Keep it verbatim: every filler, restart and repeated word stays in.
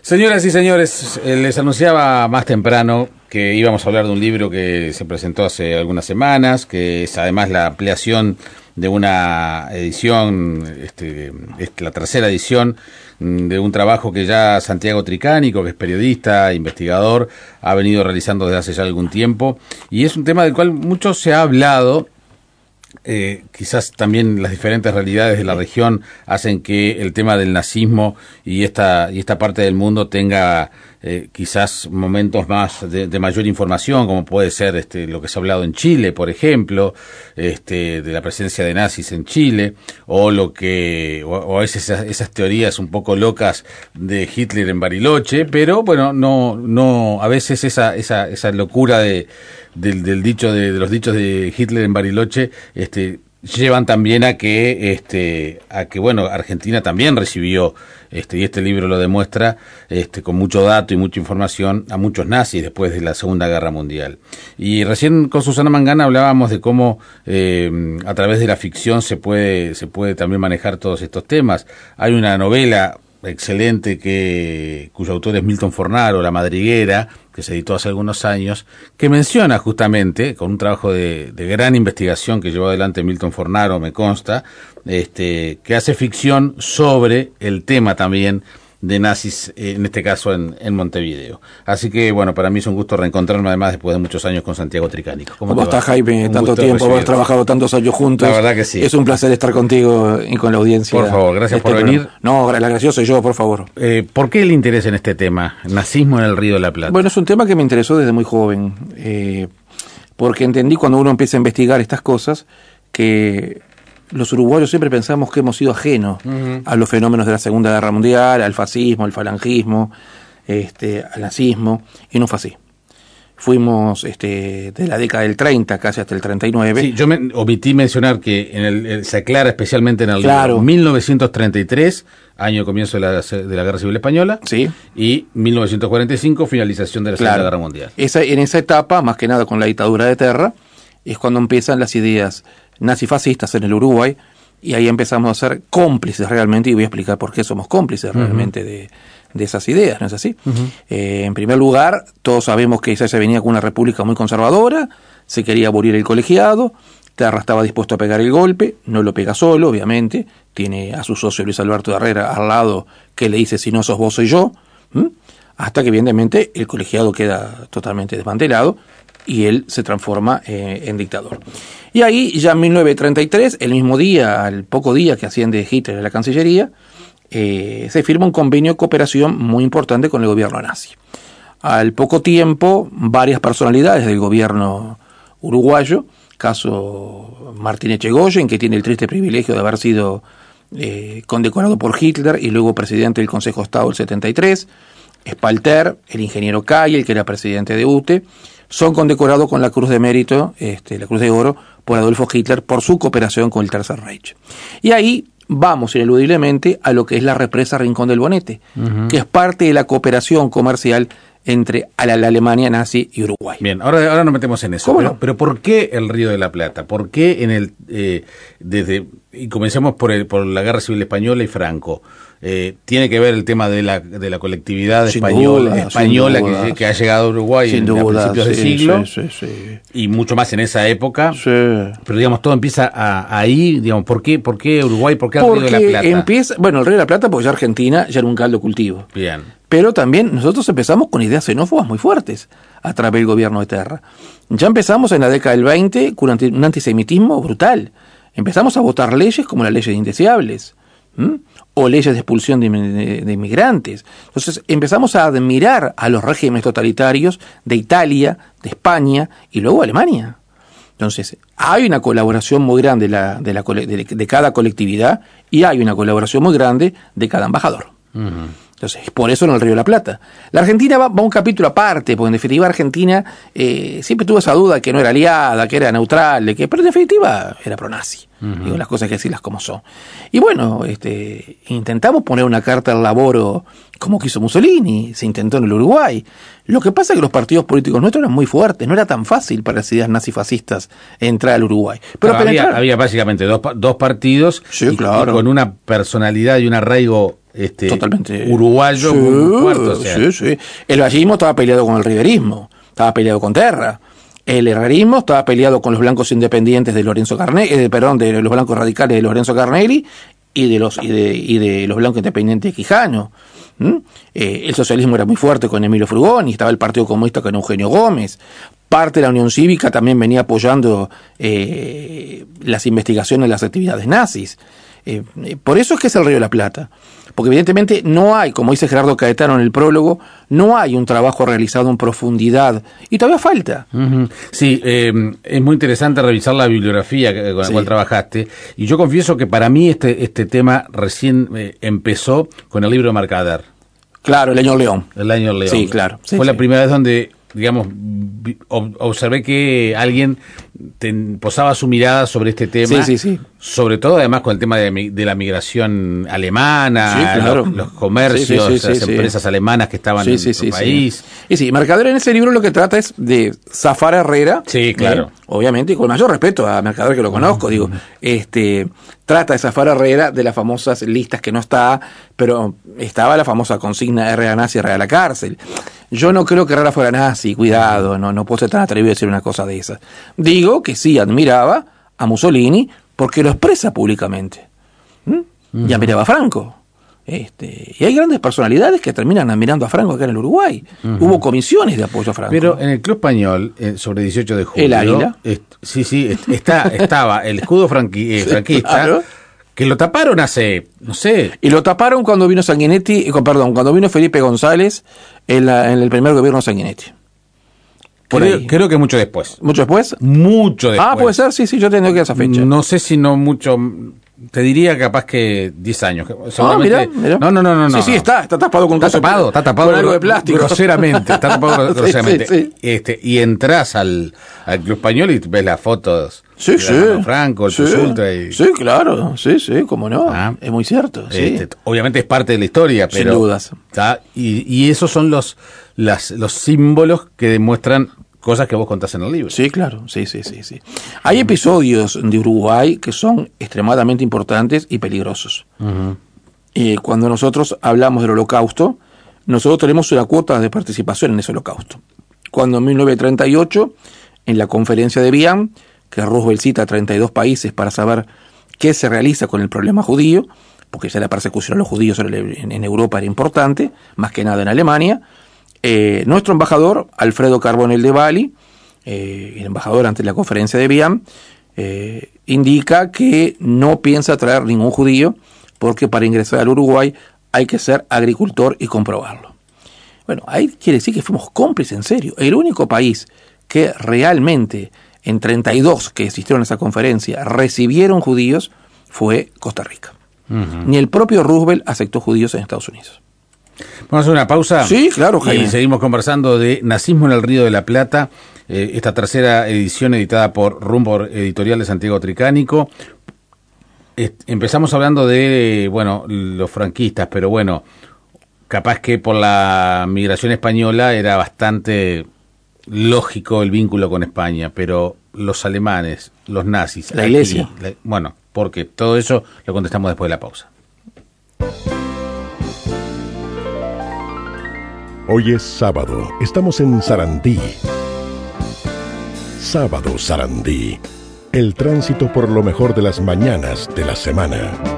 Señoras y señores, eh, les anunciaba más temprano que íbamos a hablar de un libro que se presentó hace algunas semanas, que es además la ampliación de una edición, este, este, la tercera edición de un trabajo que ya Santiago Tricánico, que es periodista, investigador, ha venido realizando desde hace ya algún tiempo, y es un tema del cual mucho se ha hablado. Eh, quizás también las diferentes realidades de la región hacen que el tema del nazismo y esta y esta parte del mundo tenga eh, quizás momentos más de, de mayor información, como puede ser este lo que se ha hablado en Chile, por ejemplo, este de la presencia de nazis en Chile, o lo que o, o esas, esas teorías un poco locas de Hitler en Bariloche, pero bueno, no no a veces esa esa esa locura de Del, del dicho de, de los dichos de Hitler en Bariloche, este, llevan también a que, este, a que bueno, Argentina también recibió, este, y este libro lo demuestra, este, con mucho dato y mucha información, a muchos nazis después de la Segunda Guerra Mundial. Y recién con Susana Mangana hablábamos de cómo eh, a través de la ficción se puede, se puede también manejar todos estos temas. Hay una novela excelente que cuyo autor es Milton Fornaro, La Madriguera, que se editó hace algunos años, que menciona justamente, con un trabajo de, de gran investigación que llevó adelante Milton Fornaro, me consta, este, que hace ficción sobre el tema también de nazis, en este caso en, en Montevideo. Así que, bueno, para mí es un gusto reencontrarme además después de muchos años con Santiago Tricánico. ¿Cómo, ¿Cómo estás, Jaime? Un Tanto tiempo, hemos trabajado tantos años juntos. La verdad que sí. Es un placer estar contigo y con la audiencia. Por favor, gracias este por programa. venir. No, la gracioso soy yo, por favor. Eh, ¿Por qué el interés en este tema? Nazismo en el Río de la Plata. Bueno, es un tema que me interesó desde muy joven, eh, porque entendí cuando uno empieza a investigar estas cosas que los uruguayos siempre pensamos que hemos sido ajenos uh-huh. a los fenómenos de la Segunda Guerra Mundial, al fascismo, al falangismo, este, al nazismo, y no fue así. Fuimos este, de la década del treinta casi hasta el treinta y nueve. Sí, yo me omití mencionar que en el, el, se aclara especialmente en el claro. libro mil novecientos treinta y tres, año de comienzo de la, de la Guerra Civil Española, sí. y mil novecientos cuarenta y cinco, finalización de la claro. Segunda Guerra Mundial. Esa, en esa etapa, más que nada con la dictadura de Terra, es cuando empiezan las ideas nazifascistas en el Uruguay, y ahí empezamos a ser cómplices realmente, y voy a explicar por qué somos cómplices uh-huh. realmente de, de esas ideas, ¿no es así? Uh-huh. Eh, en primer lugar, todos sabemos que esa se venía con una república muy conservadora, se quería abolir el colegiado, Terra estaba dispuesto a pegar el golpe, no lo pega solo, obviamente, tiene a su socio Luis Alberto Herrera al lado que le dice si no sos vos soy yo, ¿m? Hasta que evidentemente el colegiado queda totalmente desmantelado y él se transforma eh, en dictador. Y ahí, ya en mil novecientos treinta y tres, el mismo día, al poco día que asciende Hitler a la Cancillería, eh, se firma un convenio de cooperación muy importante con el gobierno nazi. Al poco tiempo, varias personalidades del gobierno uruguayo, caso Martín Echegoyen, que tiene el triste privilegio de haber sido eh, condecorado por Hitler y luego presidente del Consejo de Estado del setenta y tres, Spalter, el ingeniero Kaye, el que era presidente de U T E, son condecorados con la Cruz de Mérito, este, la Cruz de Oro, por Adolfo Hitler por su cooperación con el Tercer Reich. Y ahí vamos ineludiblemente a lo que es la represa Rincón del Bonete, uh-huh. que es parte de la cooperación comercial entre a la, la Alemania nazi y Uruguay. Bien, ahora, ahora nos metemos en eso. ¿Cómo pero, no? pero ¿por qué el Río de la Plata? ¿Por qué en el eh, desde y comencemos por el, por la Guerra Civil Española y Franco? Eh, tiene que ver el tema de la de la colectividad sin española, duda, española duda, que, que ha llegado a Uruguay sin en, duda, a principios sí, de siglo sí, sí, sí. y mucho más en esa época. Sí. Pero digamos todo empieza a, ahí, digamos, ¿por qué por qué Uruguay? ¿Por qué el porque Río de la Plata? Empieza, bueno, el Río de la Plata porque ya Argentina ya era un caldo cultivo. Bien. Pero también nosotros empezamos con ideas xenófobas muy fuertes a través del gobierno de Terra. Ya empezamos en la década del veinte con un antisemitismo brutal. Empezamos a votar leyes como las leyes de indeseables, ¿m? o leyes de expulsión de, de, de inmigrantes. Entonces empezamos a admirar a los regímenes totalitarios de Italia, de España y luego Alemania. Entonces hay una colaboración muy grande de, la, de, la, de, de cada colectividad y hay una colaboración muy grande de cada embajador. Uh-huh. Entonces, por eso en el Río de la Plata. La Argentina va, va a un capítulo aparte, porque en definitiva Argentina eh, siempre tuvo esa duda que no era aliada, que era neutral, de que, pero en definitiva era pronazi. Uh-huh. Digo, las cosas hay que decirlas como son. Y bueno, este, intentamos poner una carta al laboro como quiso Mussolini, se intentó en el Uruguay. Lo que pasa es que los partidos políticos nuestros eran muy fuertes, no era tan fácil para las ideas nazifascistas entrar al Uruguay. Pero claro, había, había básicamente dos, dos partidos sí, y, claro. y con una personalidad y un arraigo este, totalmente uruguayo sí, muy fuerte. O sea. Sí, sí. El vallismo estaba peleado con el riverismo, estaba peleado con Terra. El herrerismo estaba peleado con los blancos independientes de Lorenzo Carnelli, eh, perdón, de los blancos radicales de Lorenzo Carnelli y de los y de, y de los blancos independientes de Quijano. ¿Mm? Eh, el socialismo era muy fuerte con Emilio Frugoni, estaba el Partido Comunista con Eugenio Gómez. Parte de la Unión Cívica también venía apoyando eh, las investigaciones de las actividades nazis. Eh, eh, por eso es que es el Río de la Plata. Porque evidentemente no hay, como dice Gerardo Caetano en el prólogo, no hay un trabajo realizado en profundidad. Y todavía falta. Uh-huh. Sí, eh, es muy interesante revisar la bibliografía con la sí. cual trabajaste. Y yo confieso que para mí este, este tema recién eh, empezó con el libro de Mercader. Claro, el año León. El año León. Sí, claro. Sí, Fue sí. la primera vez donde, digamos, observé que alguien ten, posaba su mirada sobre este tema, sí, sí, sí. sobre todo además con el tema de, de la migración alemana, sí, claro. los, los comercios, sí, sí, sí, las sí, empresas sí. alemanas que estaban sí, en sí, el sí, país. Sí. Y sí, Mercader en ese libro lo que trata es de zafar a Herrera. Sí, claro. Eh, obviamente, y con mayor respeto a Mercader, que lo conozco, uh-huh. digo, este trata de zafar a Herrera de las famosas listas que no está, pero estaba la famosa consigna Herrera nazi, Herrera a la cárcel. Yo no creo que Herrera fuera nazi, cuidado, no, no puedo ser tan atrevido a decir una cosa de esas. Digo que sí admiraba a Mussolini porque lo expresa públicamente. ¿Mm? Uh-huh. Y admiraba a Franco. Este, y hay grandes personalidades que terminan admirando a Franco acá en el Uruguay. Uh-huh. Hubo comisiones de apoyo a Franco. Pero en el Club Español, eh, sobre dieciocho de julio... El Águila. Eh, sí, sí, está, estaba el escudo franqui, eh, franquista... Claro. Que lo taparon hace, no sé... Y lo taparon cuando vino Sanguinetti, eh, perdón, cuando vino Felipe González en, la, en el primer gobierno de Sanguinetti. Creo, creo que mucho después. ¿Mucho después? Mucho después. Ah, puede ser, sí, sí, yo tengo que esa fecha. No sé si no mucho... Te diría capaz que diez años. Ah, mira, mira. No, no, no, no. Sí, no, sí, no. está, está tapado con Está tapado, de, está tapado con algo de plástico. Groseramente, está tapado groseramente. Sí, sí, sí. Este, y entras al, al Club Español y ves las fotos. Sí, de sí. Franco, el sí. Ultra y... Sí, claro, sí, sí, cómo no. Ah, es muy cierto. Sí. Este, obviamente es parte de la historia, pero... Sin dudas. ¿tá? Y, y esos son los, las, los símbolos que demuestran cosas que vos contás en el libro. Sí, claro, sí, sí, sí, sí. Hay episodios de Uruguay que son extremadamente importantes y peligrosos. Uh-huh. Eh, cuando nosotros hablamos del Holocausto, nosotros tenemos una cuota de participación en ese Holocausto. Cuando en mil novecientos treinta y ocho, en la conferencia de Viam, que Roosevelt cita a treinta y dos países para saber qué se realiza con el problema judío, porque ya la persecución a los judíos en, en Europa era importante, más que nada en Alemania. Eh, nuestro embajador, Alfredo Carbonell de Bali, eh, el embajador ante la conferencia de Viam, eh, indica que no piensa traer ningún judío porque para ingresar al Uruguay hay que ser agricultor y comprobarlo. Bueno, ahí quiere decir que fuimos cómplices en serio. El único país que realmente en treinta y dos que existieron en esa conferencia recibieron judíos fue Costa Rica. Uh-huh. Ni el propio Roosevelt aceptó judíos en Estados Unidos. Vamos a hacer una pausa. Sí, claro, Jaime. Y seguimos conversando de Nazismo en el Río de la Plata, eh, esta tercera edición editada por Rumbo Editorial de Santiago Tricánico. Est- empezamos hablando de, bueno, los franquistas, pero bueno, capaz que por la migración española era bastante lógico el vínculo con España, pero los alemanes, los nazis... La iglesia. Aquí, la, bueno, porque todo eso lo contestamos después de la pausa. Hoy es sábado, estamos en Sarandí. Sábado Sarandí, el tránsito por lo mejor de las mañanas de la semana.